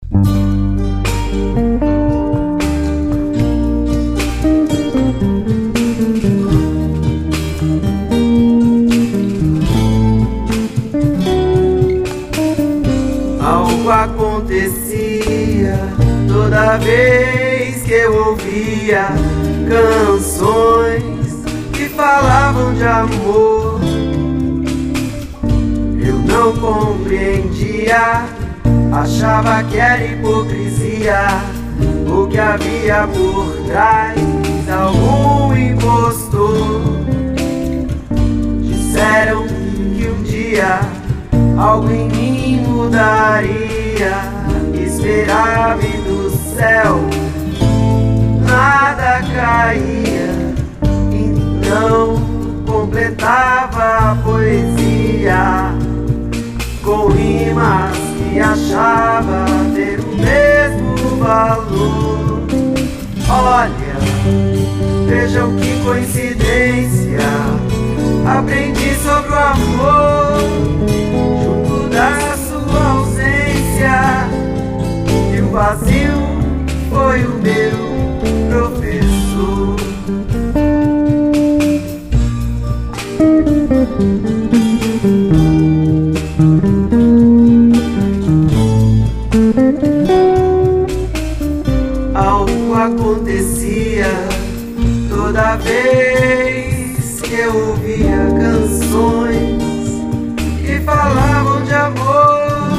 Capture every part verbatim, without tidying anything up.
Algo acontecia toda vez que eu ouvia canções que falavam de amor. Eu não compreendia, achava que era hipocrisia o que havia por trás, algum impostor. Disseram que um dia algo em mim mudaria, esperava e do céu nada caía. Então completava a poesia com rimas que achava ter o mesmo valor. Olha, vejam que coincidência, aprendi sobre o amor junto da sua ausência, e o vazio foi o meu professor. Algo acontecia toda vez que eu ouvia canções que falavam de amor.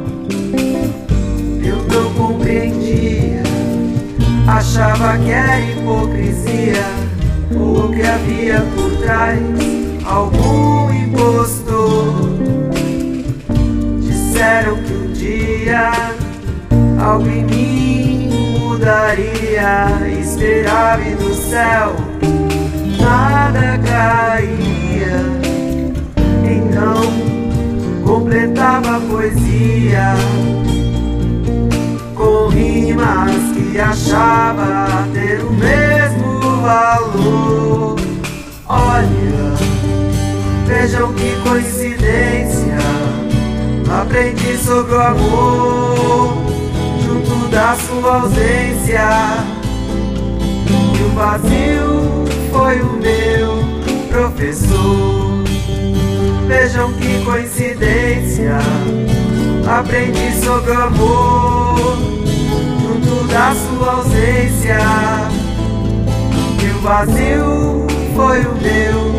Eu não compreendia, achava que era hipocrisia o que havia por trás, algum impostor. Disseram que um dia algo em mim mudaria, esperava e do céu nada caía. Então completava a poesia com rimas que achava ter o mesmo valor. Olha, vejam que coincidência, aprendi sobre o amor junto da sua ausência, e o vazio foi o meu professor. Vejam que coincidência, aprendi sobre o amor junto da sua ausência, e o vazio foi o meu